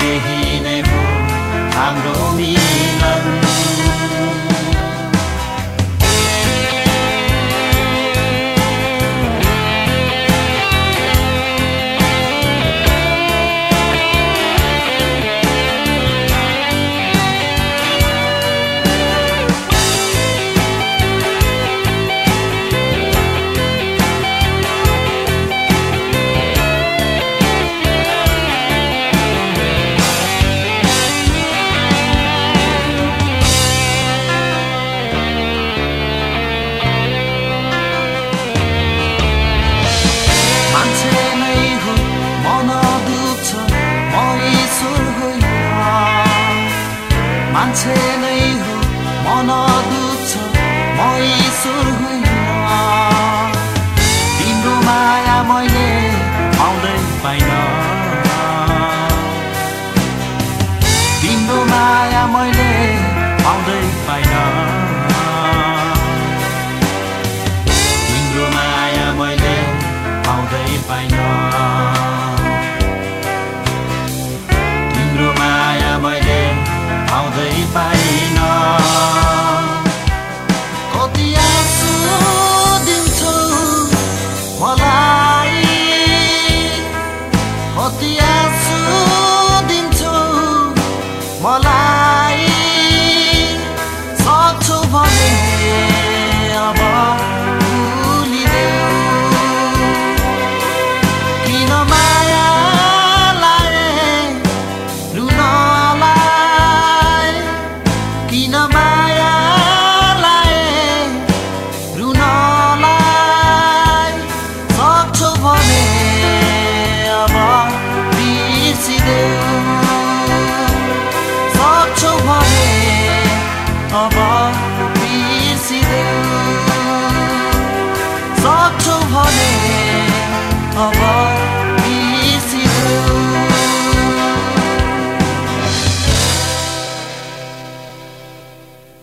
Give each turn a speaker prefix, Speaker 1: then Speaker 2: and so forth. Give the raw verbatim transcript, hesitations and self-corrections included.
Speaker 1: त्यही नै हो हाम्रो मिलन। मान्छे नै हो मन दुख्छ म ईश्वर होइन। तिम्रो माया मैले पाउँदै पाइन, तिम्रो माया मैले पाउँदै पाइन, तिम्रो माया मैले पाउँदै पाइन, तिम्रो माया मैले पाउँदै पाइन। कति आँसु दिन्छौ मलाई, कति आँसु दिन्छौ मलाई।